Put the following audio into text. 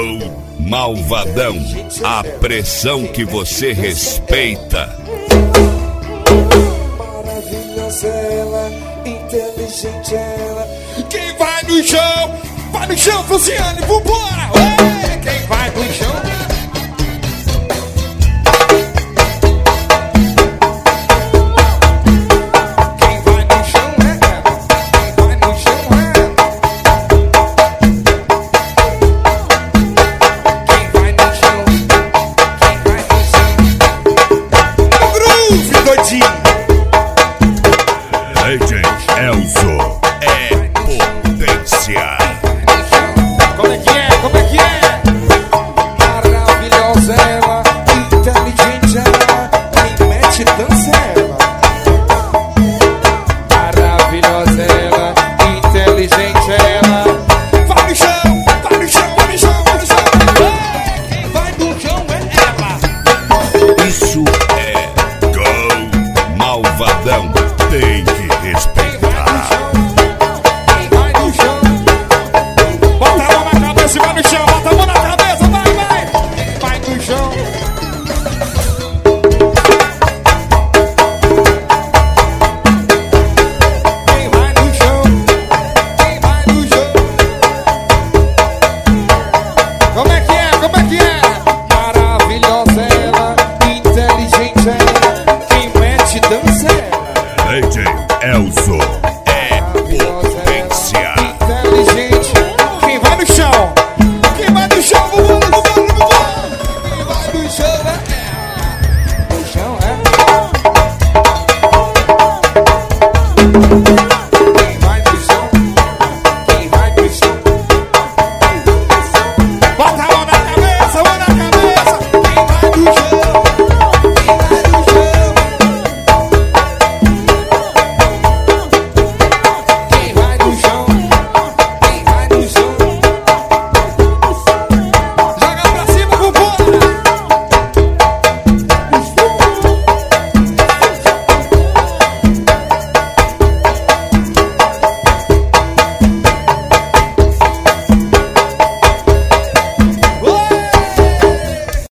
Malvadão, a pressão que você respeita. Maravilhosa ela, inteligente ela. Quem vai no chão, Luciane, vambora! Ué, quem vai no chão? Legend Elzo é potência. Como é que é? Como é que é? Maravilhosa ela, inteligente ela, quem mete dança ela. Maravilhosa ela, inteligente ela. Vai no chão, vai no chão, vai no chão, vai no chão. Quem vai no chão é ela. Isso